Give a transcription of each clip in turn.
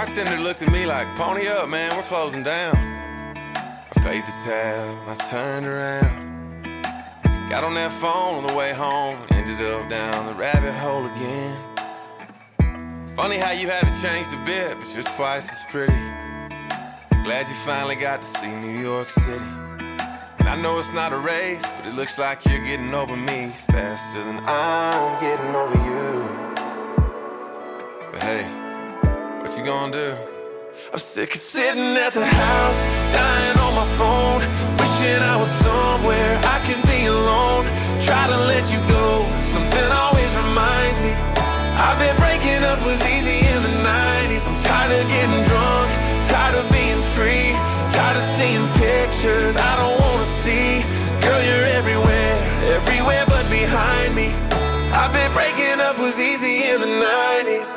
Bartender looked at me like, pony up, man, we're closing down. I paid the tab and I turned around. Got on that phone on the way home, ended up down the rabbit hole again. Funny how you haven't changed a bit, but you're twice as pretty. Glad you finally got to see New York City. And I know it's not a race, but it looks like you're getting over me faster than I'm getting over you. But hey, what you gonna do? I'm sick of sitting at the house, dying on my phone, wishing I was somewhere I can be alone. Try to let you go, something always reminds me I've been breaking up was easy in the 90s. I'm tired of getting drunk, tired of being free, tired of seeing pictures I don't wanna see. Girl, you're everywhere, everywhere but behind me. I've been breaking up was easy in the 90s.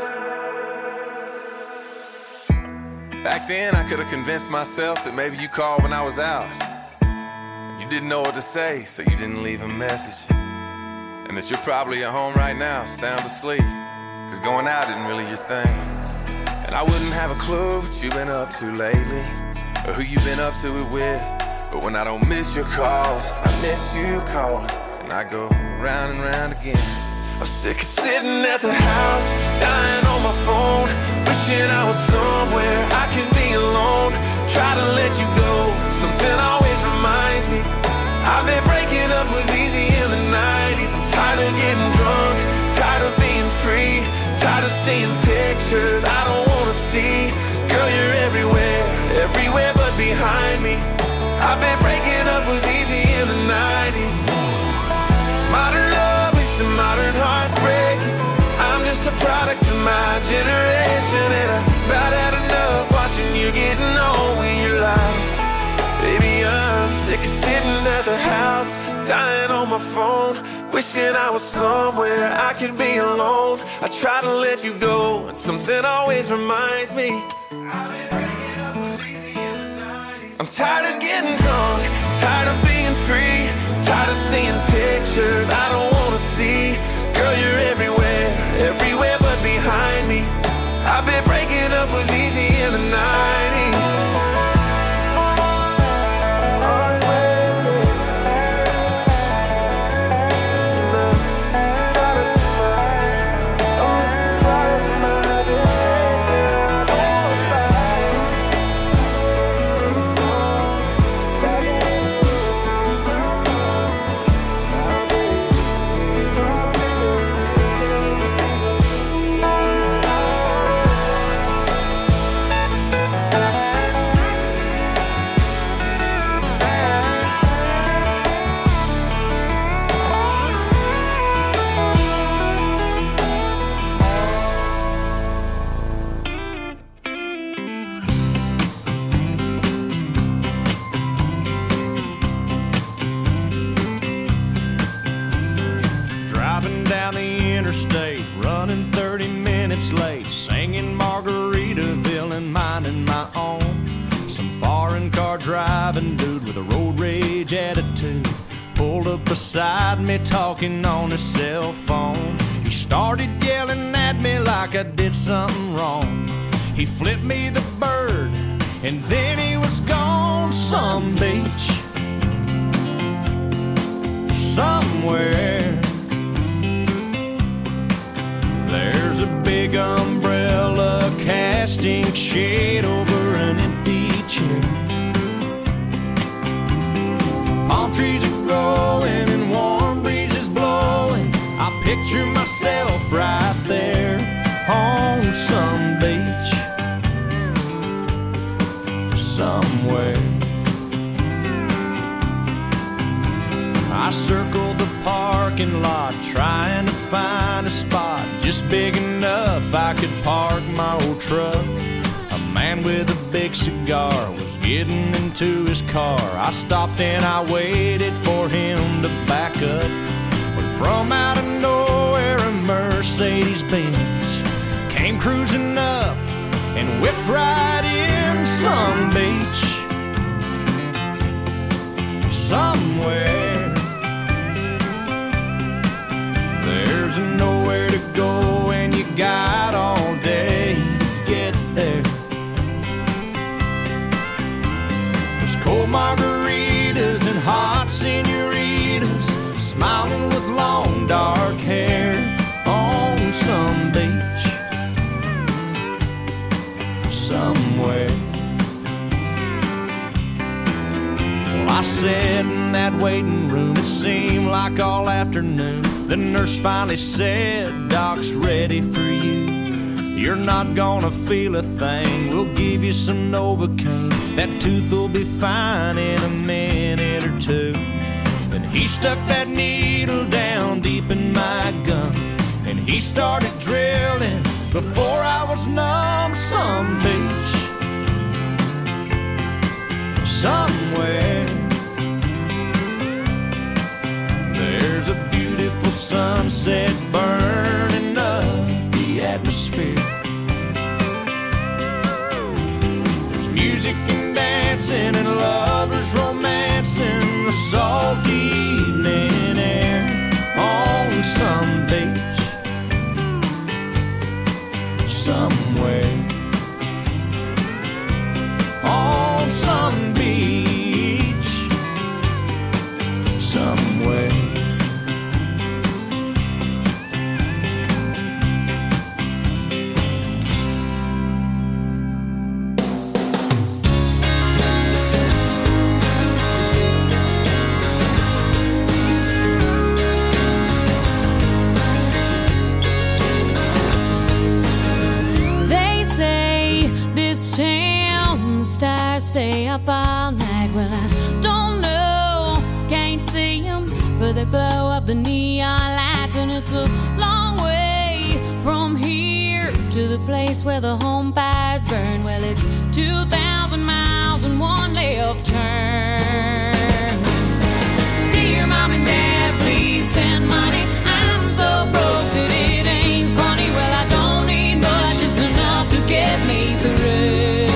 Back then I could've convinced myself that maybe you called when I was out. You didn't know what to say, so you didn't leave a message. And that you're probably at home right now, sound asleep, 'cause going out isn't really your thing. And I wouldn't have a clue what you've been up to lately, or who you've been up to it with. But when I don't miss your calls, I miss you calling, and I go round and round again. I'm sick of sitting at the house, dying on my phone, wishing I was somewhere I can be alone. Try to let you go, something always reminds me I've been breaking up was easy in the 90s. I'm tired of getting drunk, tired of being free, tired of seeing pictures I don't wanna see. Girl, you're everywhere, everywhere but behind me. I've been breaking up was easy in the 90s. Modern love is to modern hearts breaking. I'm just a product of my generation, and I've about had enough watching you getting on when you're lying. Baby, I'm sick of sitting at the house, dying on my phone, wishing I was somewhere I could be alone. I try to let you go, and something always reminds me I'm tired of getting drunk, tired of being free, tired of seeing pictures I don't wanna see. Girl, you're everywhere, everywhere but behind me. I've been breaking up was easy in the 90s. Running 30 minutes late, singing Margaritaville and minding my own. Some foreign car driving dude with a road rage attitude pulled up beside me talking on his cell phone. He started yelling at me like I did something wrong. He flipped me the bird and then he was gone. Some beach somewhere, there's a big umbrella casting shade over an empty chair. Palm trees are growing and warm breezes blowing. I picture myself right there on some beach somewhere. I circled the parking lot trying to find a spot just big enough I could park my old truck. A man with a big cigar was getting into his car. I stopped and I waited for him to back up. When from out of nowhere a Mercedes-Benz came cruising up and whipped right in. Some beach somewhere, there's nowhere to go and you got all day to get there. sat in that waiting room. It seemed like all afternoon. The nurse finally said, "Doc's ready for you. You're not gonna feel a thing. We'll give you some Novocaine. That tooth will be fine in a minute or two." Then he stuck that needle down deep in my gum, and he started drilling before I was numb. Some beach somewhere, there's a beautiful sunset burning up the atmosphere. There's music and dancing and lovers romancing the salty evening air on some beach somewhere. On some beach somewhere. Stay up all night. Well, I don't know, can't see them for the glow of the neon lights. And it's a long way from here to the place where the home fires burn. Well, it's 2,000 miles and one left turn. Dear Mom and Dad, please send money. I'm so broke that it ain't funny. Well, I don't need much, just enough to get me through.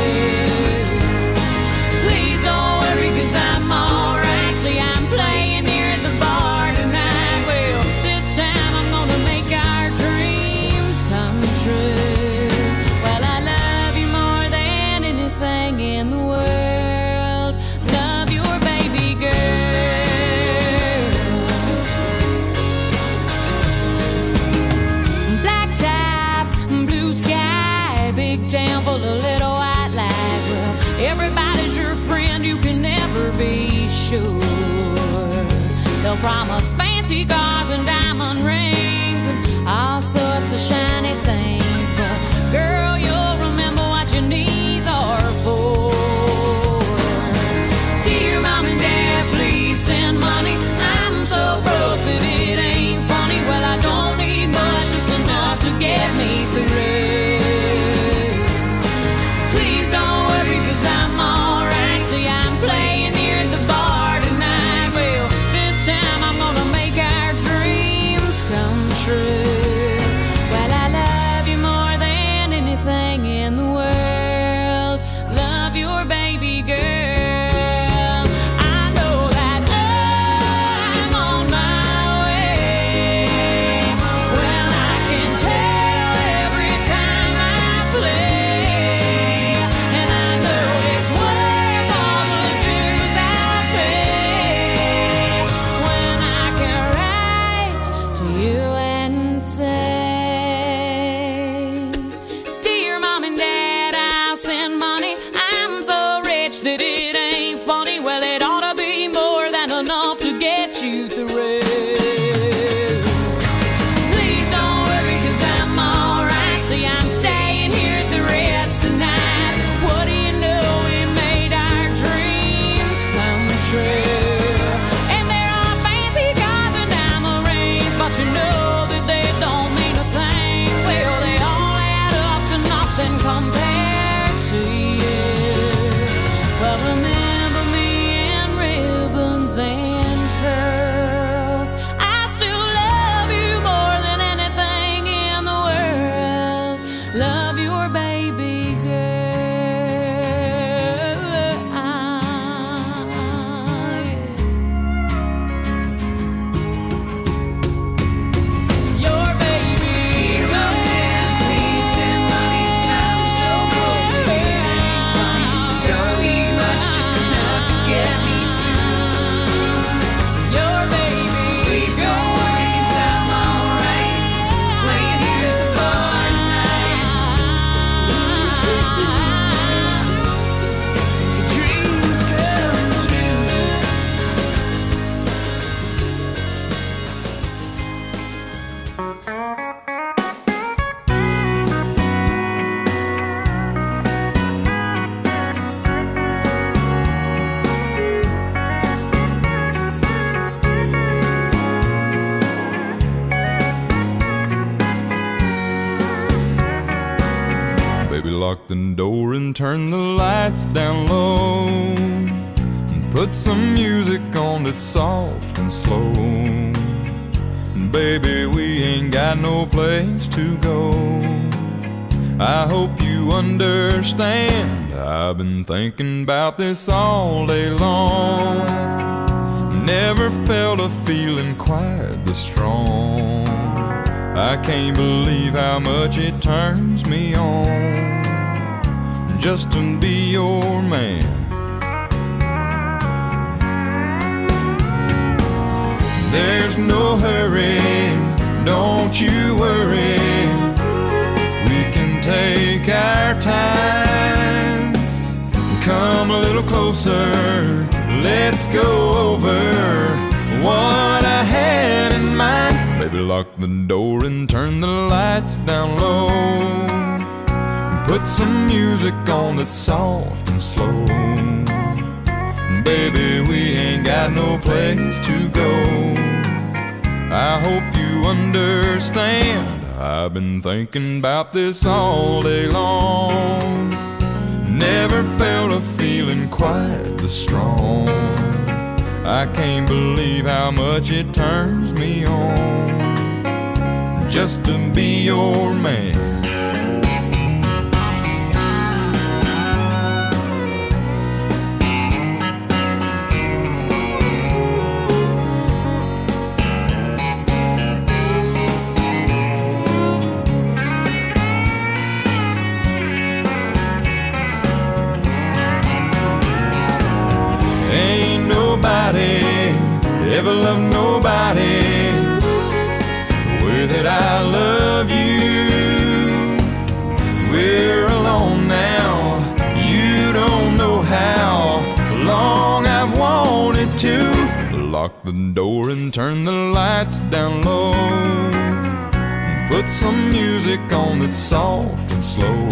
Everybody's your friend, you can never be sure. They'll promise fancy cars and diamond rings and all sorts of shiny things, but girl, you'll remember what your knees are for. Dear Mom and Dad, please send money. I'm so broke that it ain't funny. Well, I don't need much, just enough to get me through. I'm alright, see I'm playing here at the bar tonight. Well, this time I'm gonna make our dreams come true. Well, I love lock the door and turn the lights down low, and put some music on that's soft and slow. Baby, we ain't got no place to go. I hope you understand, I've been thinking about this all day long. Never felt a feeling quite this strong. I can't believe how much it turns me on just to be your man. There's no hurry, don't you worry. We can take our time. Come a little closer, let's go over what I had in mind. Baby, lock the door and turn the lights down low, and put some music on that's soft and slow. Baby, we ain't got no place to go. I hope you understand, I've been thinking about this all day long. Never felt a feeling quite this strong. I can't believe how much it turns me on just to be your man. Ever love nobody the way that I love you. We're alone now, you don't know how long I've wanted to. Lock the door and turn the lights down low, and put some music on that's soft and slow.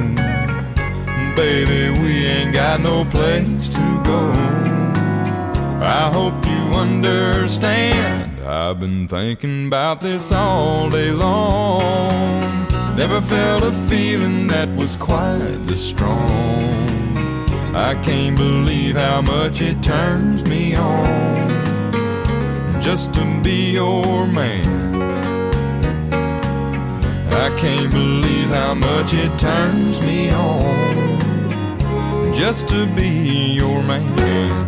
Baby, we ain't got no place to go. I hope you understand, I've been thinking about this all day long. Never felt a feeling that was quite this strong. I can't believe how much it turns me on just to be your man. I can't believe how much it turns me on just to be your man.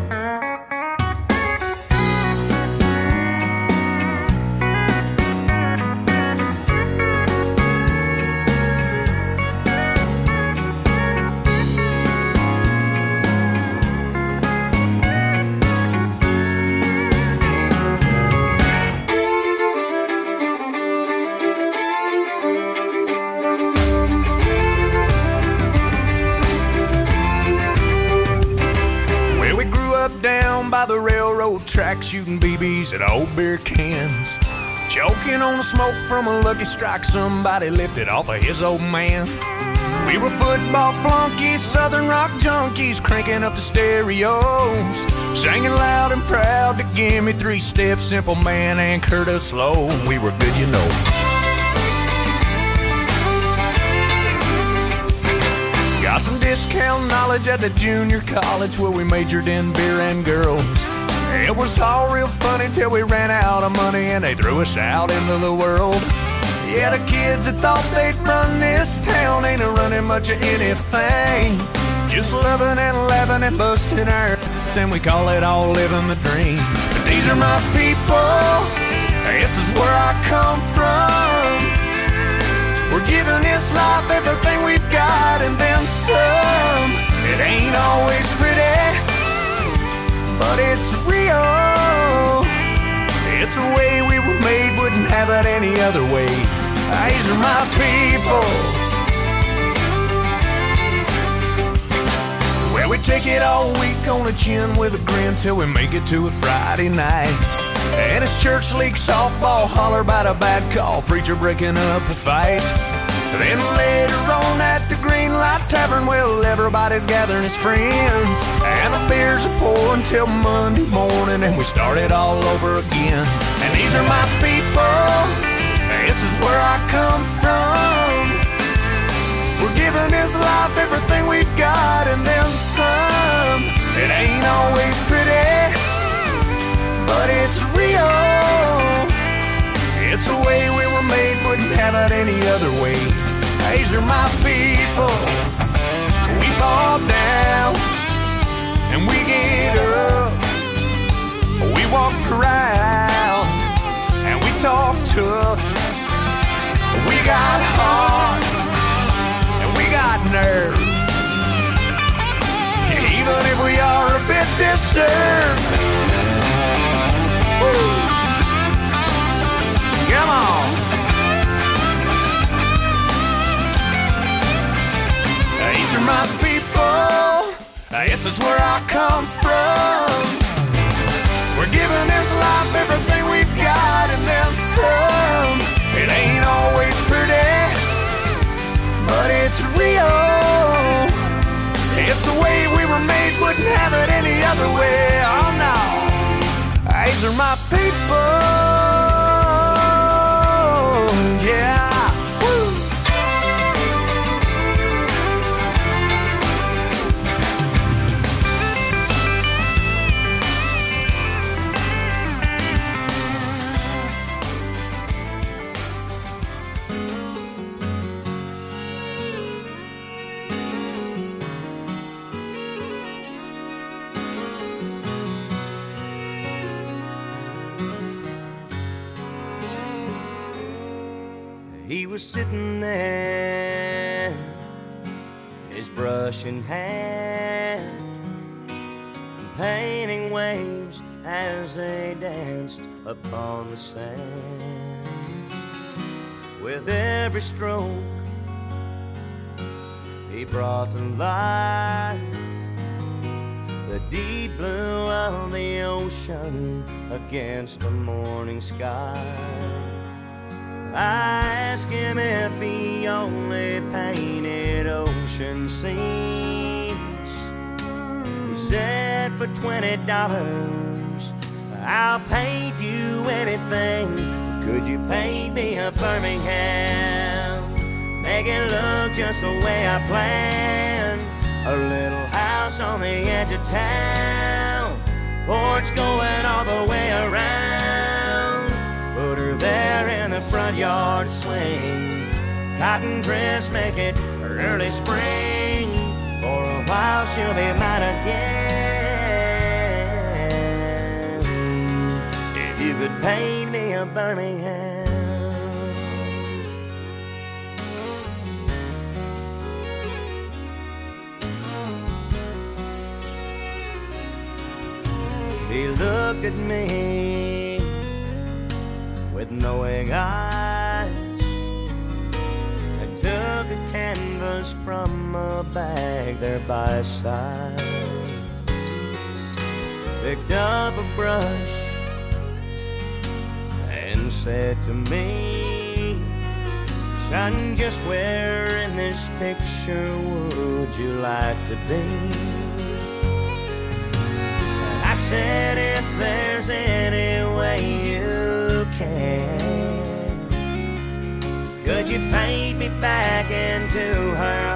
By the railroad tracks, shooting BBs at old beer cans, choking on the smoke from a Lucky Strike somebody lifted off of his old man. We were football flunkies, southern rock junkies, cranking up the stereos, singing loud and proud to Give Me Three Steps, Simple Man, and Curtis Slow. We were good, you know. Got some discount knowledge at the junior college where we majored in beer and girls. It was all real funny till we ran out of money and they threw us out into the world. Yeah, the kids that thought they'd run this town ain't a-running much of anything. Just loving and laughing and busting our then we call it all living the dream. But these are my people, this is where I come from. We're giving this life everything we've got and then some. It ain't always pretty, but it's real. It's the way we were made, wouldn't have it any other way. These are my people. Well, we take it all week on the chin with a grin till we make it to a Friday night. And it's church league softball, holler about a bad call, preacher breaking up a fight. Then later on at the Green Light Tavern, well, everybody's gathering as friends, and the beers are pouring till Monday morning, and we start it all over again. And these are my people, this is where I come from. We're giving this life It's the way we were made, wouldn't have it any other way. These are my people. We fall down and we get up. We walk around and we talk tough. We got heart and we got nerve. Even if we are a bit disturbed. Woo. Come on. These are my people. This is where I come from. We're giving this life everything we've got and then some. It ain't always pretty, but it's real. It's the way we were made, wouldn't have it any other way. Oh no, these are my people. Yeah. He was sitting there, his brush in hand, painting waves as they danced upon the sand. With every stroke, he brought to life the deep blue of the ocean against a morning sky. I asked him if he only painted ocean scenes. He said, for $20, I'll paint you anything. Could you paint me a Birmingham? Make it look just the way I planned. A little house on the edge of town, porch going all the way around. Put her there in the front yard swing. Cotton dress, make it early spring. For a while she'll be mine again. If you could paint me a Birmingham. He looked at me with knowing eyes and took a canvas from a bag there by his side. Picked up a brush and said to me, son, just where in this picture would you like to be? And I said, if there's any way you can, could you paint me back into her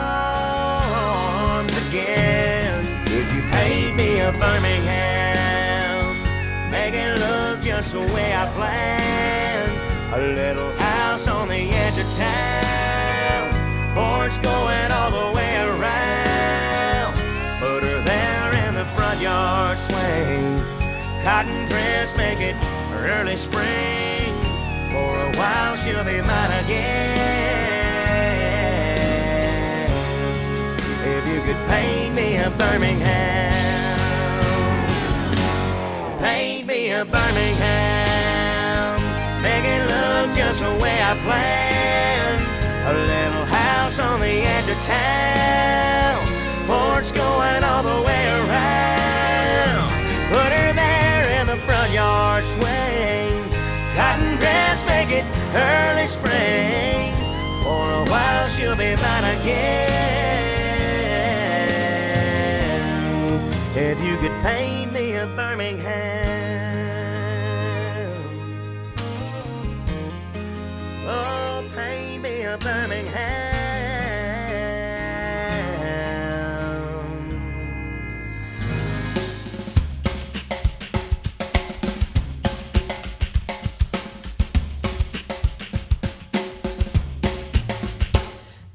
arms again? Could you paint me a Birmingham? Make it look just the way I planned. A little house on the edge of town, porch going all the way around. Put her there in the front yard swing. Cotton dress, make it early spring. For a while she'll be mine again. If you could paint me a Birmingham, paint me a Birmingham. Make it look just the way I planned. A little house on the edge of town, porch going all the way around. Put her there in the front yard swing. Cotton dress, make it early spring. For a while she'll be mine again. If you could paint me a Birmingham, oh, paint me a Birmingham.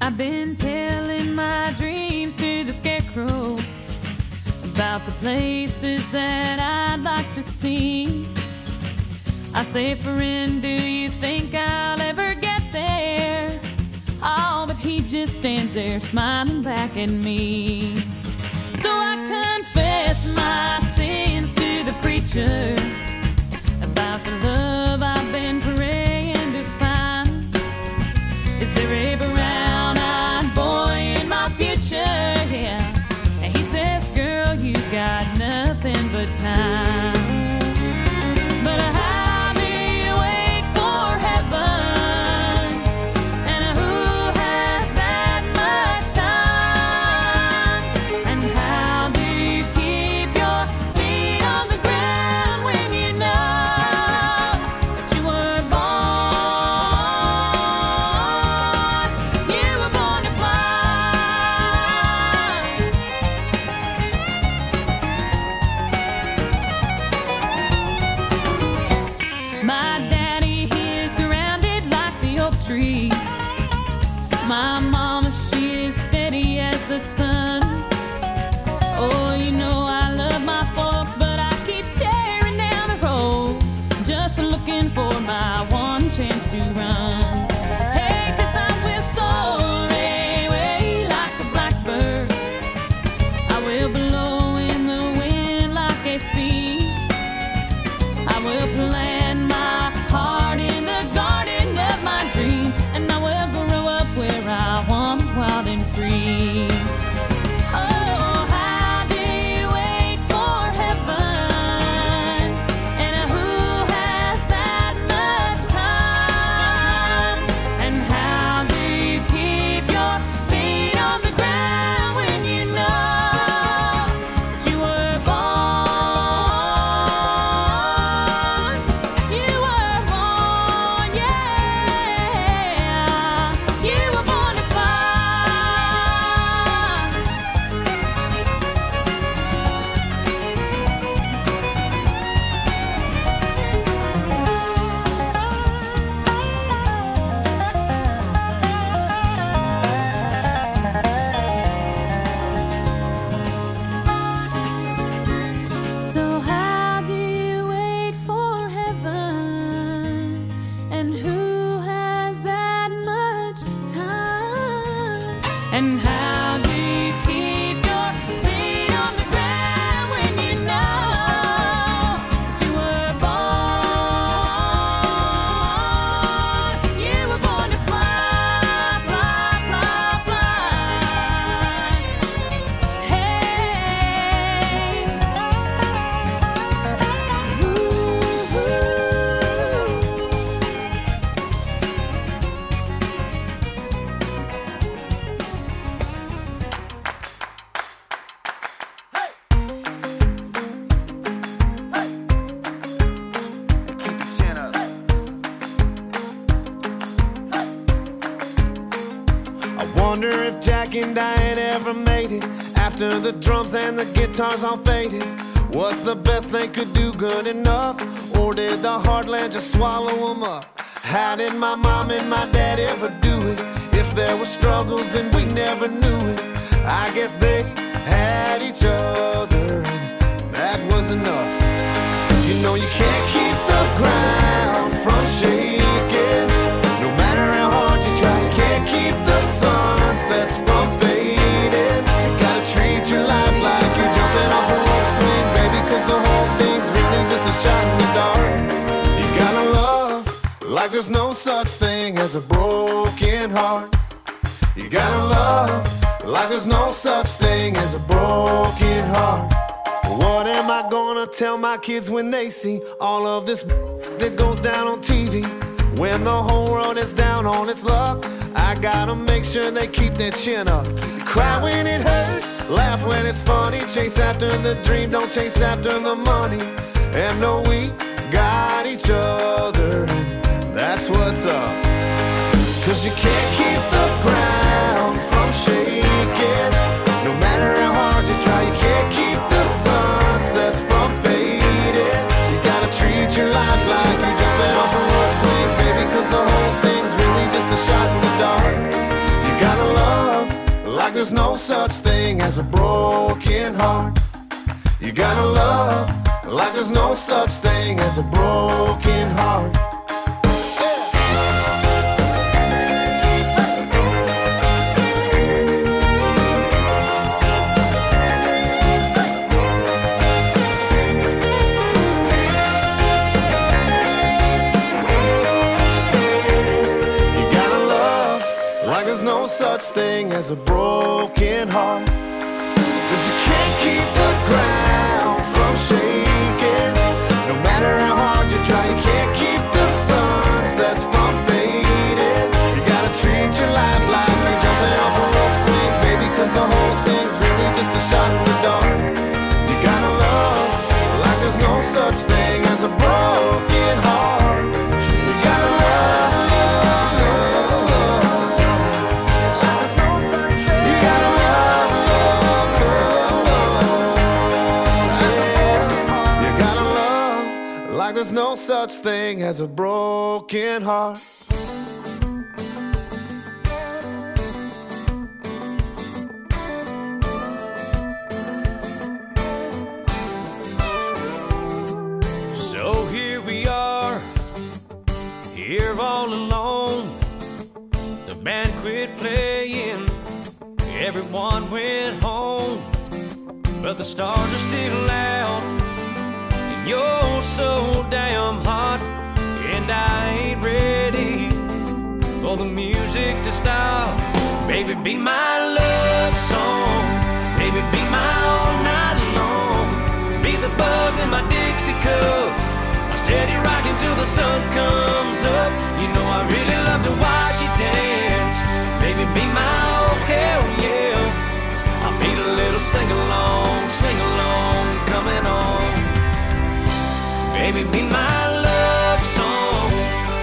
I've been telling my dreams to the scarecrow about the places that I'd like to see. I say, friend, do you think I'll ever get there? Oh, but he just stands there smiling back at me. So I confess my sins to the preacher about the love I've been praying to find. Is there a brown-eyed boy in my future? Yeah. And he says, girl, you've got nothing but time. But how do you wait for heaven? And who has that much time? And how do you keep your feet on the ground when you know that you were born? You were born to fly. My daddy, he is grounded like the oak tree. My mama, she is steady as the sun. Oh, you know I love my folks, but I keep staring down the road, just looking for my one chance to run. Hey, 'cause I will soar away like a blackbird. I will blow in the wind like a sea. I will plant my heart in the garden of my dreams, and I will grow up where I want, wild and free. Oh, how do you wait for heaven? And who has that much time? And how do you keep your feet on the ground when you know that you were born? You were born, yeah. You were born to fly. So how do you wait for heaven? And who has that much time? And how do you keep your feet on the ground when you know that you were born? You were born to fly, fly, fly, fly. Hey. I wonder if Jack and Diane ever made it after the drums and the guitars all faded. What's the best they could do good enough? Or did the heartland just swallow them up? How did my mom and my dad ever do it? If there were struggles and we never knew it, I guess they had each other and that was enough. You know you can't keep the ground from shaking. No matter how hard you try, you can't keep the sunsets from fading. You gotta treat your life like you're jumping off a rope swing, baby, 'cause the whole thing's really just a shot in the dark. You gotta love like there's no such thing as a broken heart. You gotta love like there's no such thing as a broken heart. What am I gonna tell my kids when they see all of this that goes down on TV? When the whole world is down on its luck, I gotta make sure they keep their chin up. Cry when it hurts, laugh when it's funny. Chase after the dream, don't chase after the money. And know we got each other, and that's what's up. 'Cause you can't keep the ground from shaking. No matter how hard you try, you can't keep the sunsets from fading. You gotta treat your life like you're jumping off a rope swing, baby, 'cause the whole thing's really just a shot in the dark. You gotta love like there's no such thing as a broken heart. You gotta love like there's no such thing as a broken heart. Such thing as a broken heart, 'cause you can't keep the ground from shaking. No matter how hard you try, you can't keep the sunsets from fading. You gotta treat your life like you're jumping off a rope swing, baby, 'cause the whole thing's really just a shot in the dark. You gotta love like there's no such thing as a broken heart. You gotta love. There's no such thing as a broken heart. So here we are, here all alone. The band quit playing, everyone went home, but the stars are still out. You're so damn hot, and I ain't ready for the music to stop. Baby, be my love song. Baby, be my all night long. Be the buzz in my Dixie cup, a steady rocking till the sun comes up. You know I really love to watch you dance. Baby, be my oh hell yeah. I feel a little sing-along coming on. Baby, be my love song.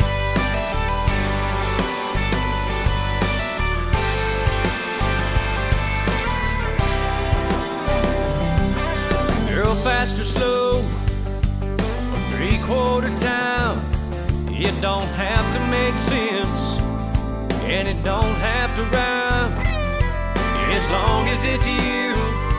Girl, fast or slow, or three-quarter time, it don't have to make sense, and it don't have to rhyme, as long as it's you.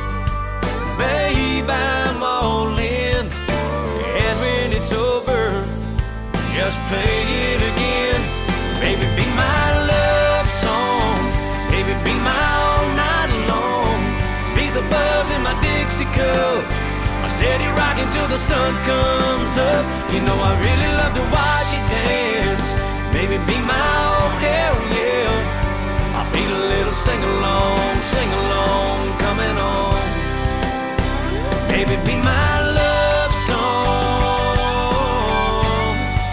Babe, I'm all in. And when it's over, just play it again. Baby, be my love song. Baby, be my all night long. Be the buzz in my Dixie cup, a steady rocking till the sun comes up. You know I really love to watch you dance. Baby, be my oh hell yeah. I feel a little sing-along coming on. Baby, be my love song.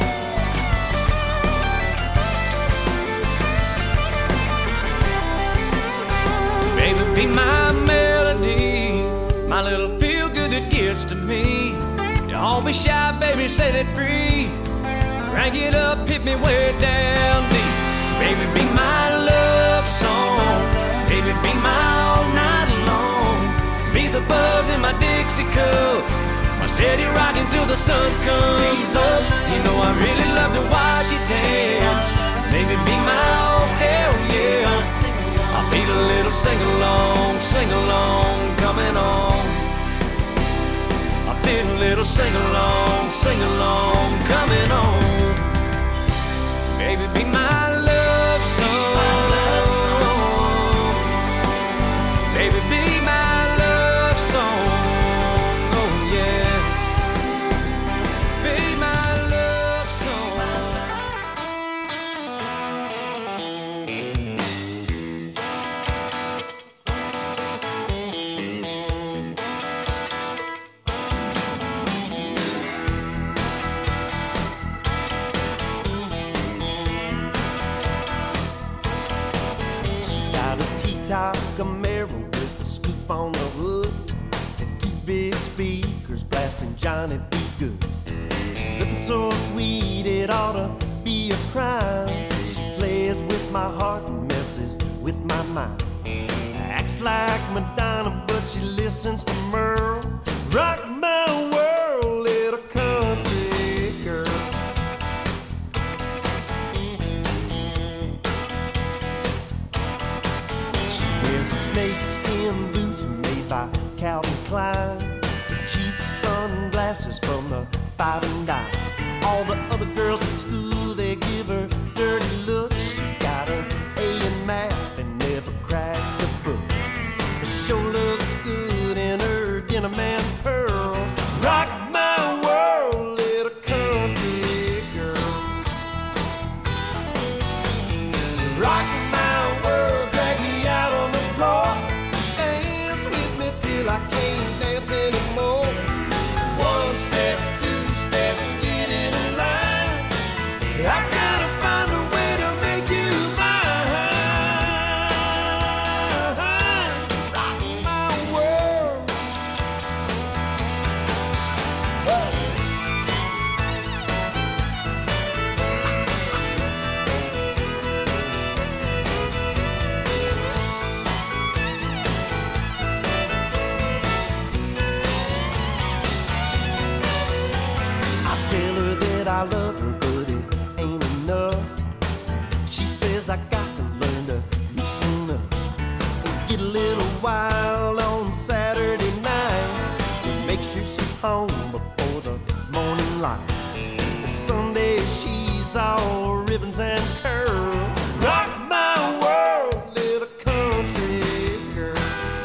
Baby, be my melody, my little feel-good that gets to me. Don't be shy, baby, set it free. Crank it up, hit me way down deep. Baby, be my love song. Baby, be my all night long. Be the buzz in my Dixie cup, a steady rocking till the sun comes up. You know I really love to watch you dance. Baby, be my oh hell yeah. I feel a little sing-along coming on. I feel a little sing-along coming on. Baby, be my love song. Baby, be my love song. Oh yeah. Be my love song. Camaro with a scoop on the hood and two big speakers blasting Johnny B. Good. Looking so sweet it ought to be a crime. She plays with my heart and messes with my mind. Acts like Madonna, but she listens to Merle. Rock my world, little country girl. She is snakeskin boots made by Calvin Klein, cheap sunglasses from the 5 and dime. All the other girls at school, they give her dirty looks. She got an A in math and never cracked a book. She sure looks good in her denim and pearls. Rock my world, little country girl. Rock my world, drag me out on the floor. Dance with me till I can't dance anymore. One step, two step, get in a line. I gotta find a way to make you mine. Rock my world. I tell her that I love her, but it ain't enough. She says I got to learn to loosen up and get a little wild on Saturday night. Make sure she's home before the morning light. Sunday she's all ribbons and curls. Rock my world, little country girl.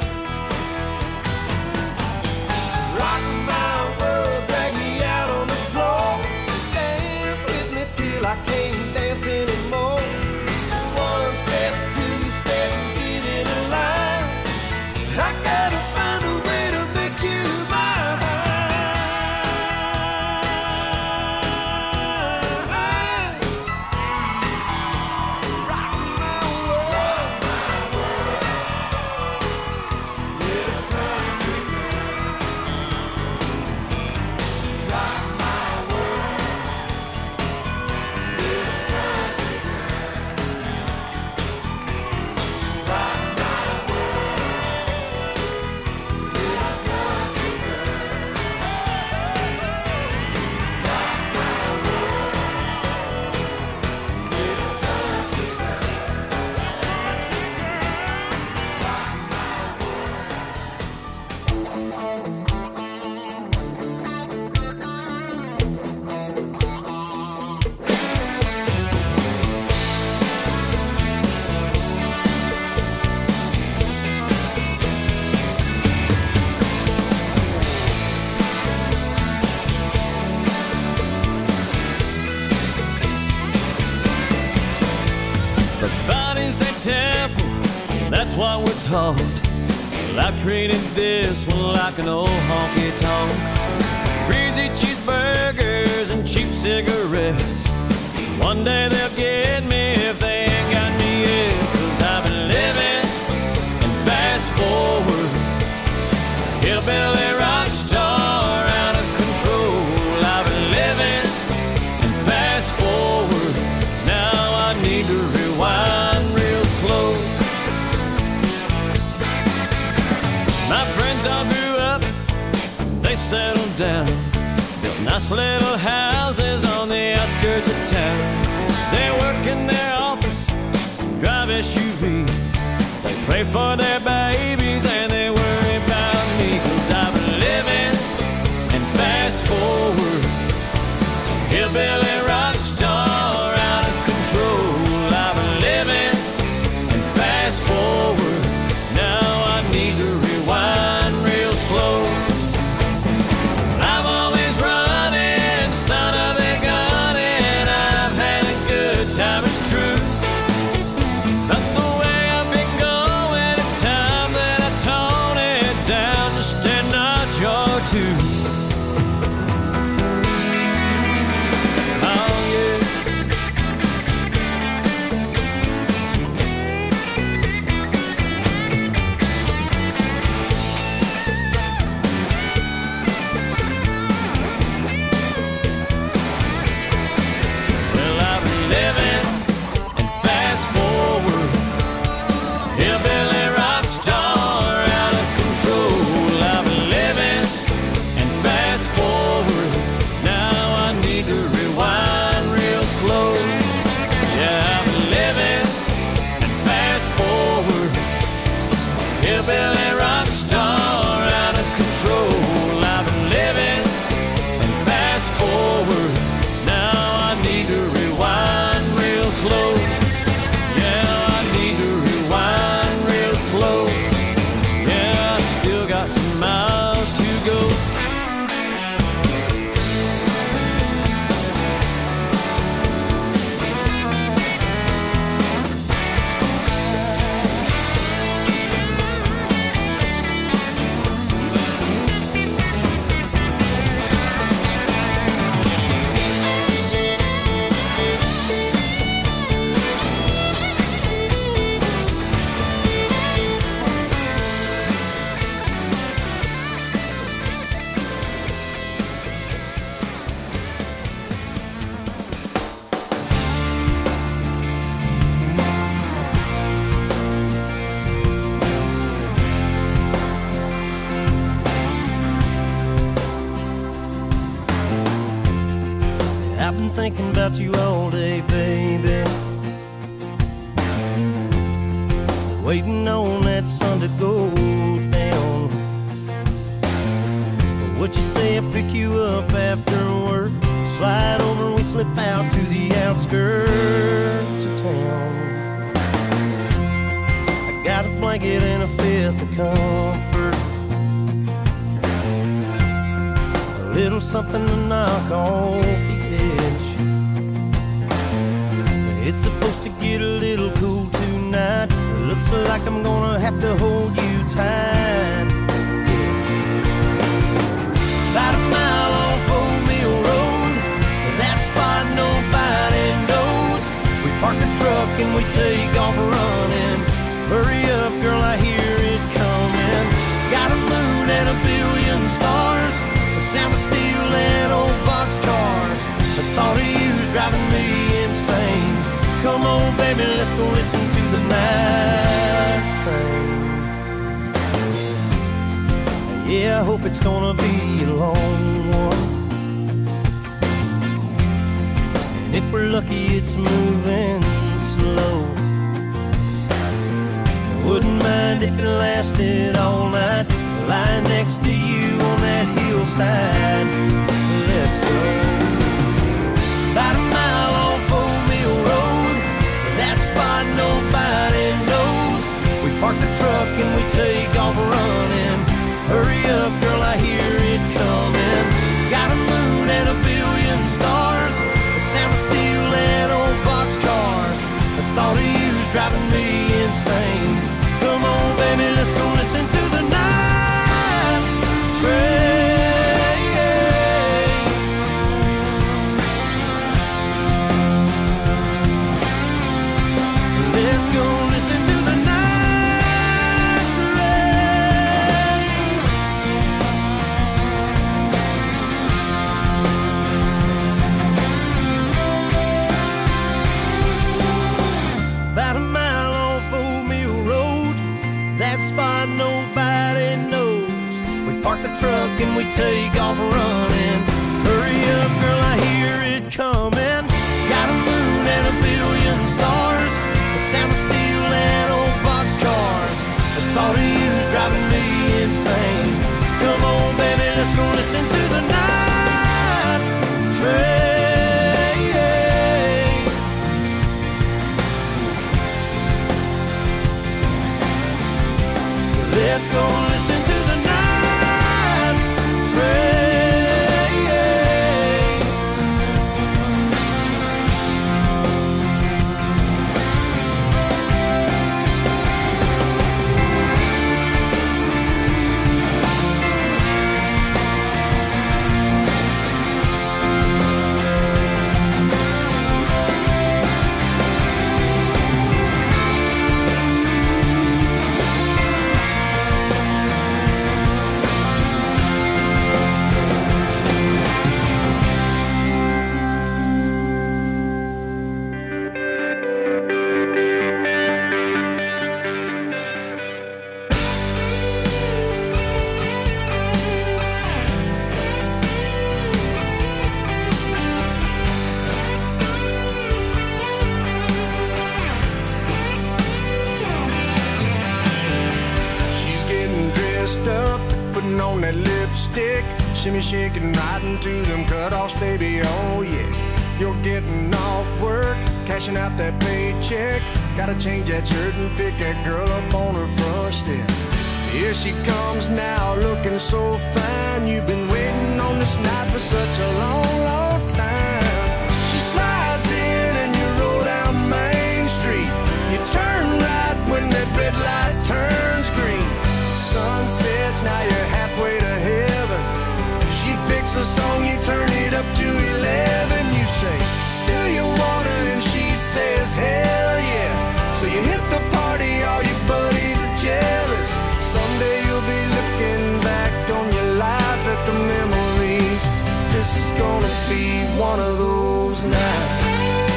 Rock my world, drag me out on the floor. Dance with me till I can't dance anymore. One step, two step, get in a line. I gotta find a way to make you mine. Rock my world. Little country girl. Rock my world. Little country girl. Rock my world. Little country girl. Rock my world. Little country girl. The body's a temple, that's what we're taught. Well, I've treated this one like an old honky tonk. Greasy cheeseburgers and cheap cigarettes. One day they'll get me if they ain't got me yet. 'Cause I've been living and fast forward. Hillbilly rock star out of control. I've been living and fast forward. Now I need to rewind real slow. My friends all grew up, they settled down, built nice little houses on the outskirts of town. They work in their office, drive SUVs. They pray for their babies and they worry about me. 'Cause I've been living and fast forward. Hillbilly rock star out of control. I've been living and fast forward. Now I need to rewind real slow. I'm always running, son of a gun, and I've had a good time, it's true. But the way I've been going, it's time hillbilly rock star, out of control. I've been living and fast forward. Now I need to rewind real slow. Yeah, I need to rewind real slow. Yeah, I still got some miles to go. I've been thinking about you all day, baby, waiting on that sun to go down. What you say I pick you up after work, slide over and we slip out to the outskirts of town. I got a blanket and a fifth of comfort, a little something to knock off the edge. It's supposed to get a little cool tonight. Looks like I'm gonna have to hold you tight. Yeah. About a mile off Old Mill Road, that spot nobody knows. We park the truck and we take off running. Hurry up, girl, I hear it coming. Got a moon and a billion stars, the sound of steel and old boxcars. The thought of you's driving me insane. Come on, baby, let's go listen to the night train. Yeah, I hope it's gonna be a long one, and if we're lucky, it's moving slow. I wouldn't mind if it lasted all night, lying next to you on that hillside. Let's go. About a mile off Old Mill Road, that spot nobody knows. We park the truck and we take off running. Hurry up, girl, I hear it coming. Got a moon and a billion stars, the sound of steel and old boxcars. The thought of you's driving me insane. Come on, baby, let's go listen to the night train. Truck and we take off running. Hurry up, girl, I hear it coming. Got a moon and a billion stars, the sound of steel and old boxcars. The thought of you's driving me insane. Come on, baby, let's go listen to the night train. Let's go listen to the night. dressed up, putting on that lipstick, shimmy shaking right into them cutoffs, baby, oh yeah. You're getting off work, cashing out that paycheck, gotta change that shirt and pick that girl up on her front step. Here she comes now, looking so fine. You've been waiting on this night for such a long, long time. She slides in and you roll down Main Street. You turn right when that red light turns green. The sun sets, now you're halfway to heaven. She picks a song, you turn it up to 11. You say, do you wanna? And she says, hell yeah. So you hit the party, all your buddies are jealous. Someday you'll be looking back on your life at the memories. This is gonna be one of those nights.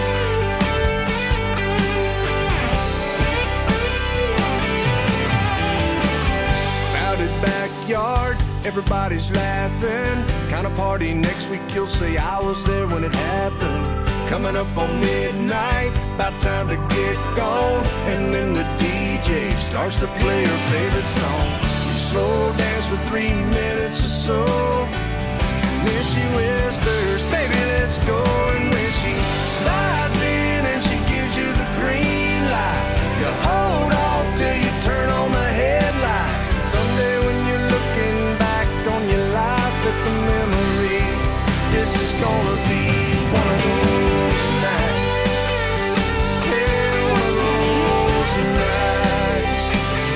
Crowded backyard, everybody's laughing. Kind of party next week, you'll say I was there when it happened. Coming up on midnight, about time to get gone. And then the DJ starts to play her favorite song. You slow dance for 3 minutes or so, and then she whispers, baby, let's go. And when she slides in and she gives you the green light, you hold off till you turn on the headlights. Someday when you're looking back on your life at the memories, this is gonna be one of those nights. Yeah, one of those nights.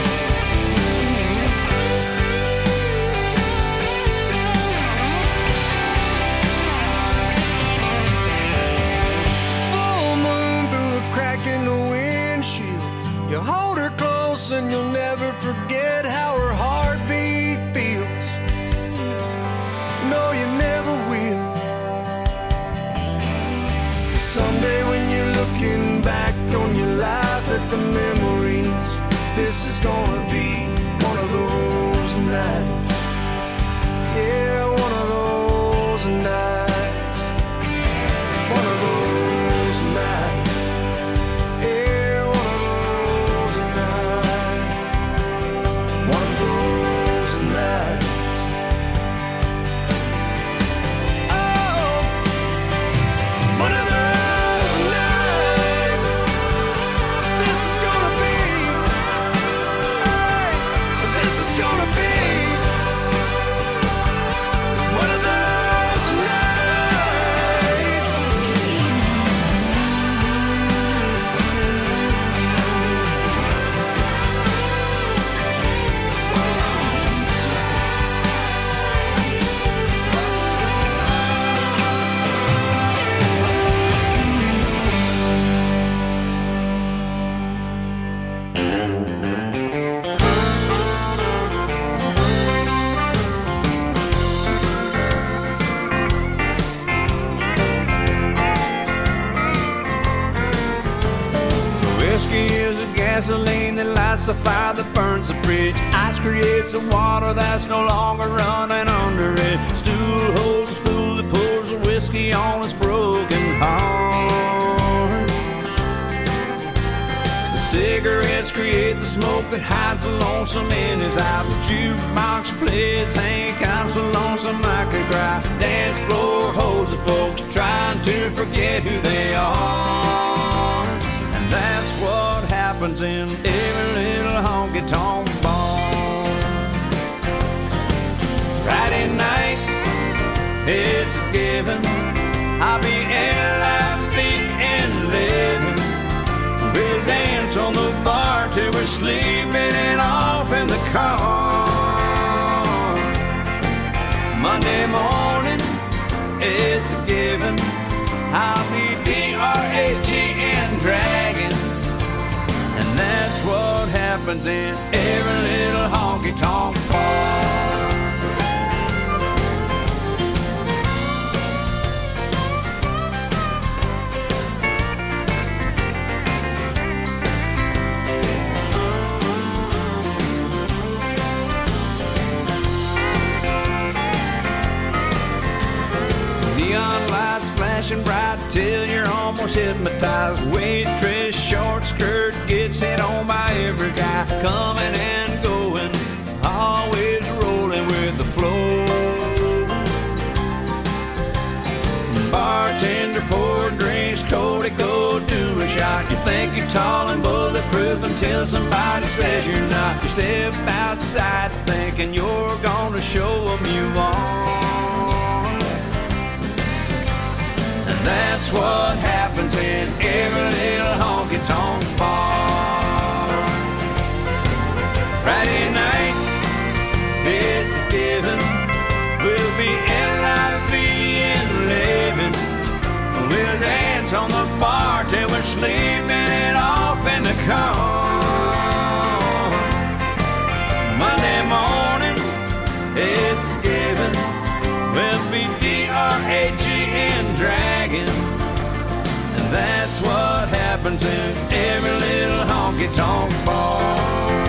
Full moon through a crack in the windshield. You hold her close and you'll never forget how her heartbeat feels. No, you never will. Someday when you're looking back on your life at the memories, this is gonna be one of those nights. Yeah, one of those nights. One of those nights. Yeah, one of those nights. One of those nights. Oh, one of those. Gasoline that lights the fire that burns the bridge. Ice creates the water that's no longer running under it. Stool holds the fool that pours the whiskey on his broken heart. The cigarettes create the smoke that hides the lonesome in his eyes. The jukebox plays Hank, I'm so lonesome I could cry. Dance floor holds the folks trying to forget who they are. And that's what happens in every little honky-tonk bar. Friday night, it's a given, I'll be LIV in living. We'll dance on the bar till we're sleeping and off in the car. Monday morning, it's a given, I'll be DRAGN dragging. And that's what happens in every little honky-tonk bar. Neon lights flashing bright till you're almost hypnotized. Waitress, short skirt gets hit on by every guy coming and going. Always are pouring drinks, Cody, go do a shot. You think you're tall and bulletproof until somebody says you're not. You step outside thinking you're gonna show them you are. And that's what happens in every little honky-tonk bar. Friday night, it's a given. We'll be NIV and living. We'll dance on the bar till we're sleeping it off in the car. Monday morning, it's a given. We'll be DRAG and dragging. And that's what happens in every little honky-tonk bar.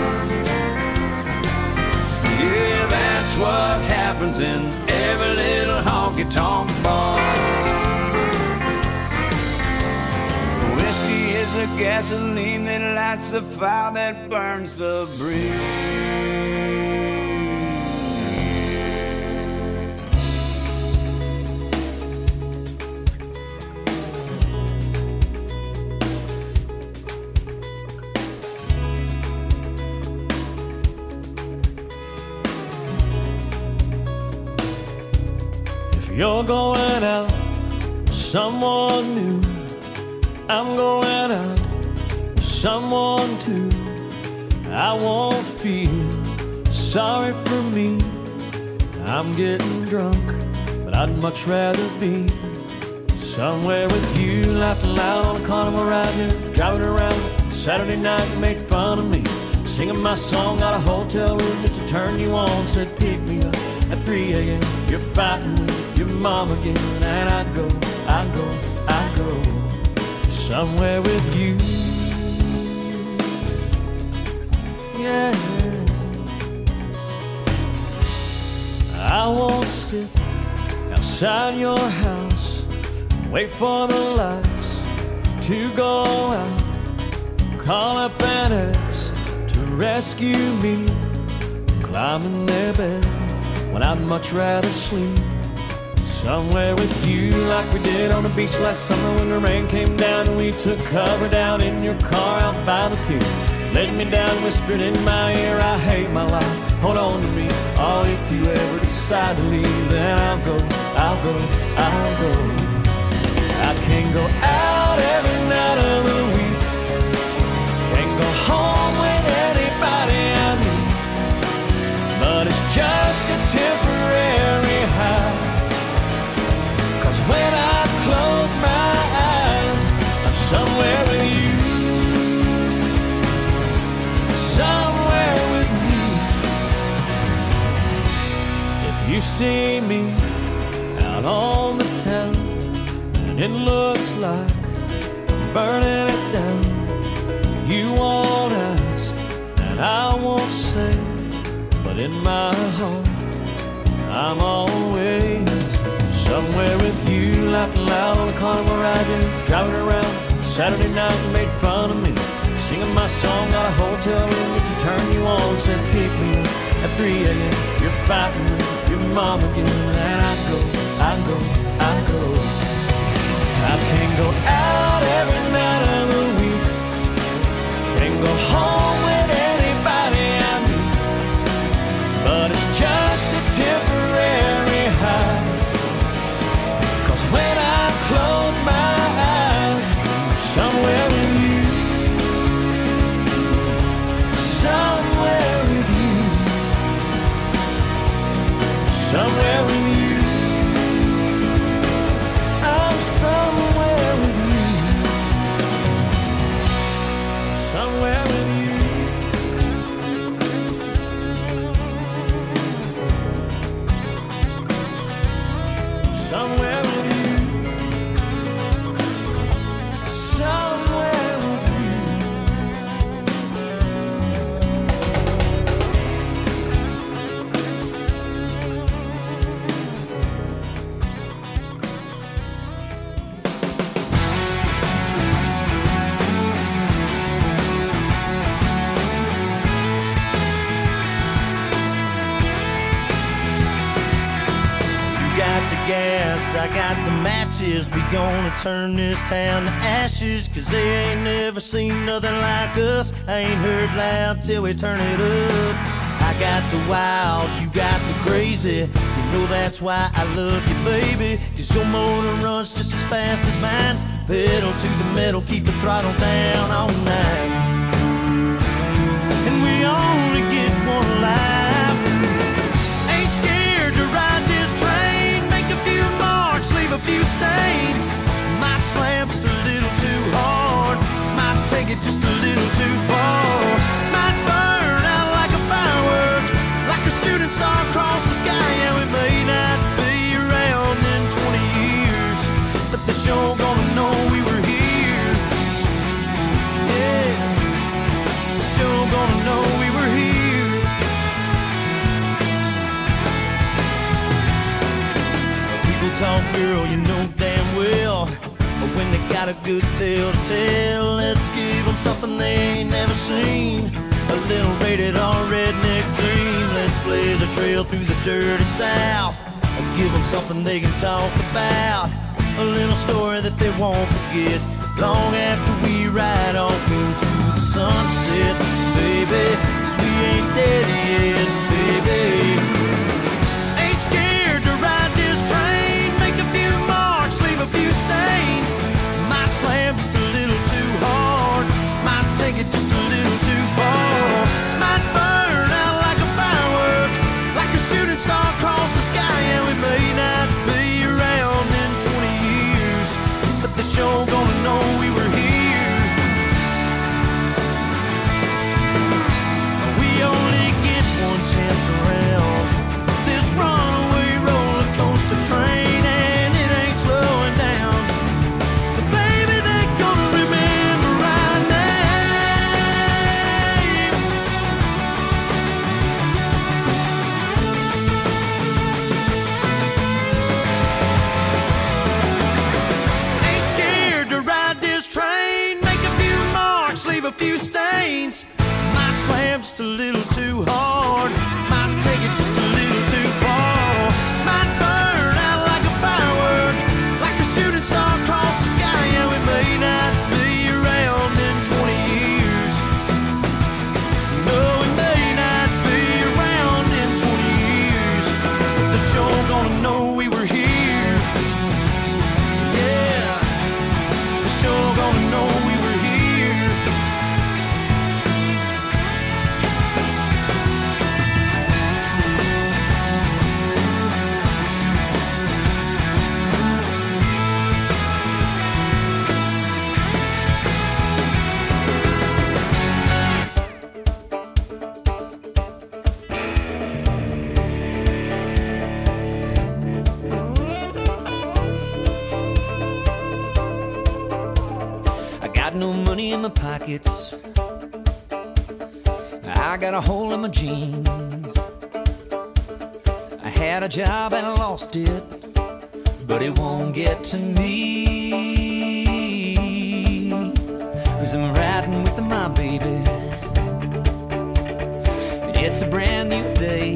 Yeah, that's what happens in every little honky-tonk bar. Whiskey is the gasoline that lights the fire that burns the breeze. You're going out with someone new. I'm going out with someone too. I won't feel sorry for me. I'm getting drunk, but I'd much rather be somewhere with you, laughing loud on a carnival ride here, driving around Saturday night. You made fun of me, singing my song out of a hotel room just to turn you on. Said pick me up at 3 a.m. You're fighting with your mom again, and I go somewhere with you. Yeah, I won't sit outside your house, wait for the lights to go out, call up an ex to rescue me, climb in their bed when I'd much rather sleep somewhere with you, like we did on the beach last summer when the rain came down and we took cover down in your car out by the pier. Laid me down, whispered in my ear, I hate my life, hold on to me. Oh, if you ever decide to leave, then I'll go. I can't go out every night of the week, can't go home with anybody I meet, but it's just a temporary high. Cause when I close my eyes, I'm somewhere with you. Somewhere with you. If you see me out on the town and it looks like I'm burning it down, you won't ask and I won't say, but in my heart I'm always somewhere with you, laughing loud on a carnival ride, driving around Saturday night. You made fun of me, singing my song out of a hotel room just to turn you on. Said pick me up at 3 a.m. You're fighting with your mom again, and I go. I can't go out every night of the week, can't go home with anybody I meet, but it's just a temporary high. When I close my eyes, somewhere with you, somewhere with you, somewhere with you, I'm somewhere with you, somewhere with you. Somewhere with you. gas us. I got the matches, we gonna turn this town to ashes, 'cause they ain't never seen nothing like us. I ain't heard loud till we turn it up. I got the wild, you got the crazy. You know that's why I love you, baby, 'cause your motor runs just as fast as mine. Pedal to the metal, keep the throttle down all night. And we only get one life. Ain't scared to ride this train. Make a few marks, leave a few stains. Might slam just a little too hard. Might take it just a little too far. Might burn out like a firework, like a shooting star across the sky. Yeah, we may not be around in 20 years, but the show gonna know we were here. Yeah, the show gonna know we were here. People talk, girl, you know damn well, but when they got a good tale to tell, let's give them something they ain't never seen. A little rated R redneck dream. Let's blaze a trail through the dirty South. Give them something they can talk about. A little story that they won't forget long after we ride off into the sunset, baby, 'cause we ain't dead yet, baby. Ain't scared to ride this train. Make a few marks, leave a few stains. Might slam just a little too hard. Might take it just a little too far. Might burn out like a firework, like a shooting star across the sky. And we may not be around in 20 years, but the show gonna know we were here. We only get one chance around this runaway roller coaster train, and it ain't slowing down. So baby, they're gonna remember our name. Ain't scared to ride this train. Make a few marks, leave a few stains. Might slam just a little too hard. Might take it just a little too far. Might burn out like a firework, like a shooting star across the sky. Yeah, we may not be around in 20 years. No, we may not be around in 20 years, but the show gonna know we were here. Yeah, the show gonna know we were here. I got no money in my pockets. I got a hole in my jeans. I had a job and I lost it, but it won't get to me. 'Cause I'm riding with my baby. It's a brand new day.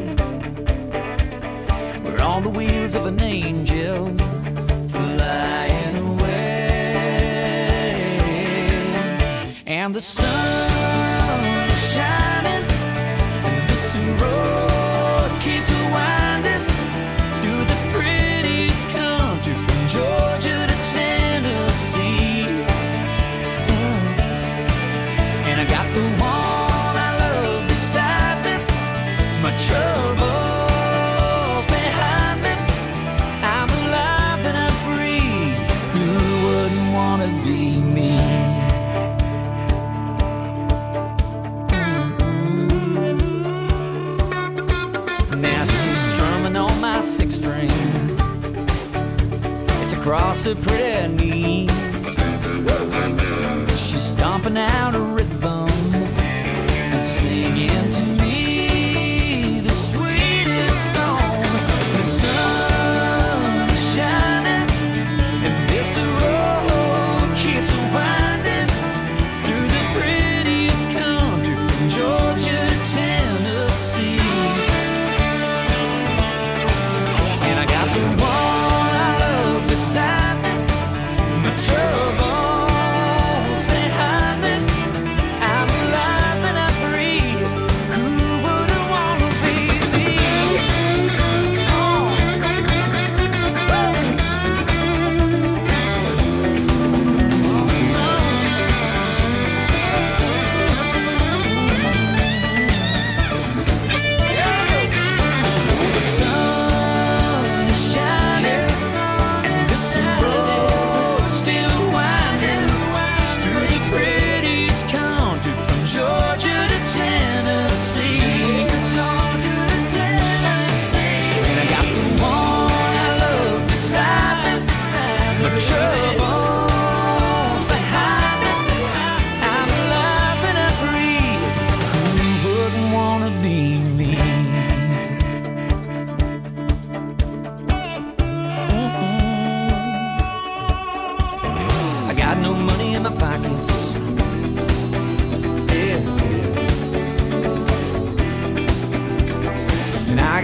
We're on the wheels of an angel flying away. And the sun is shining, and this road keeps winding through the prettiest country from Georgia to Tennessee. And I got the one I love beside me, my troubles behind me. I'm alive and I'm free. Who wouldn't wanna be me? Now she's strumming on my six string. It's across her pretty knees. She's stomping out a rhythm and singing to me the sweetest song. The sun is shining, and this road keeps winding through the prettiest country from Georgia to Tennessee. And I got the one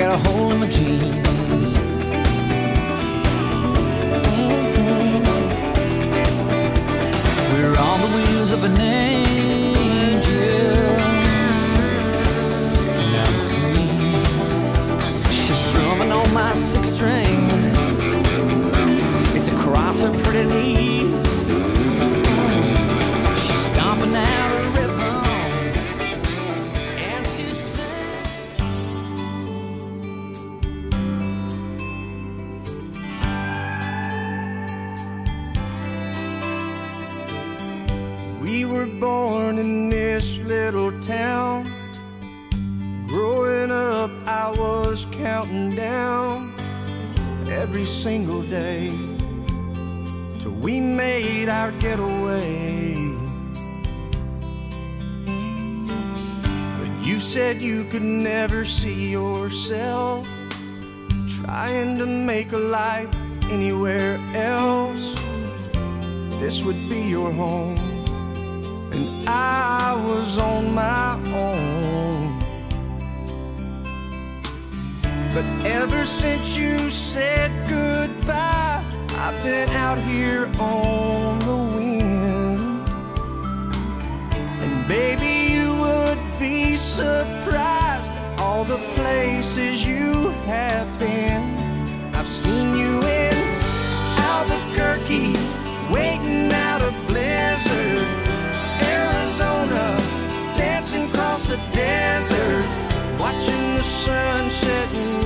got a hole in my jeans. We're on the wheels of an angel. And I'm free. She's strumming on my sixth string. It's across her pretty knees. She's stomping out a rhythm. And she's We were born in this little town. Growing up, I was counting down every single day till we made our getaway. But you said you could never see yourself trying to make a life anywhere else. This would be your home, and I was on my own. But ever since you said goodbye, I've been out here on the wind. And baby, you would be surprised at all the places you have been. I've seen you in Albuquerque, waiting out a blizzard, dancing across the desert, watching the sun setting